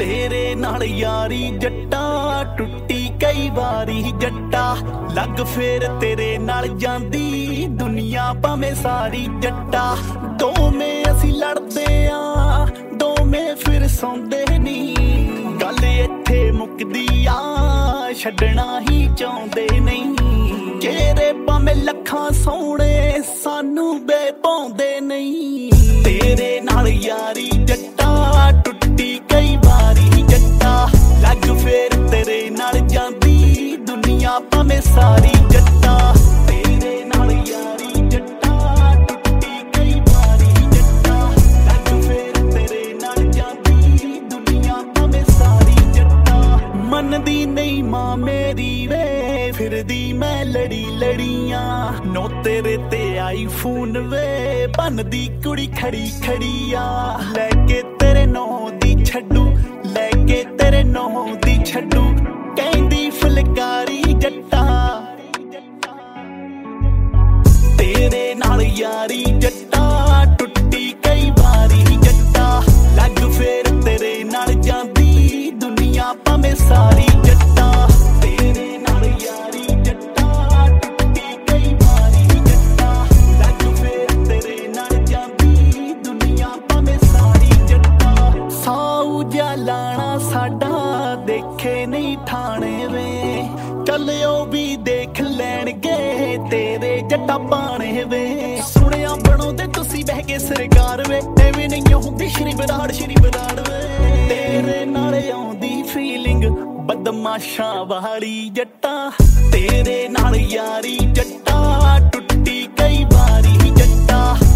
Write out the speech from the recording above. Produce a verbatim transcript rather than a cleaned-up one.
तेरे नाल यारी जट्टा टुट्टी कई बारी जट्टा लग फेर तेरे नाल जांदी दुनिया भावें सारी जट्टा दोवें असी लड़दे आ दोवें फिर सौंदे नी गल इत्थे मुकदी आ छड्डना ही चाहुंदे नहीं चेहरे भावें लखां सोहणे सानू बेपाउंदे नहीं तेरे नाल यारी जट्टा टुट्टी कई बारी जट्टा लग फेर तेरे नाल जांदी दुनिया भावें सारी जट्टा तेरे नाल यारी जट्टा टुट्टी कई बारी जट्टा लग फेर तेरे नाल जांदी दुनिया भावें सारी जट्टा मनदी नहीं मां मेरी वे फिरदी मैं लड़ी लड़ियां नो तेरे ते आई फोन वे बनदी कुड़ी खड़ी खड़िया लेके तेरे नौ दी छड्डू लेके तेरे नौ दी छड्डू कहंदी फुलकारी जट्टा तेरे नाल यारी जट्टा टुट्टी कई बारी जट्टा लग फेर तेरे नाल जांदी दुनिया भावें सारी जट्टा तेरे नाल यारी जट्टा टुट्टी कई बारी जट्टा लग फेर तेरे नाल जांदी दुनिया भावें सारी जट्टा साऊ जा लाना साडा देखे नहीं ठाणे वे चलियो भी देख लैणगे तेरे जट्टा पाणे वे सुनिया ਬਣਾਉਂਦੇ ਤੁਸੀਂ ਬਹਿ ਕੇ ਸਰਕਾਰ ਵੇ ਐਵੇਂ ਨਹੀਂ ਹੁੰਦੀ ਸ਼੍ਰੀ ਬਰਾੜ ਸ਼੍ਰੀ ਬਰਾੜ ਵੇ ਤੇਰੇ ਨਾਲ ਆਉਂਦੀ ਫੀਲਿੰਗ ਬਦਮਾਸ਼ਾਂ ਵਾਲੀ ਜੱਟਾ ਤੇਰੇ ਨਾਲ ਯਾਰੀ ਜੱਟਾ ਟੁੱਟੀ ਕਈ ਵਾਰੀ ਜੱਟਾ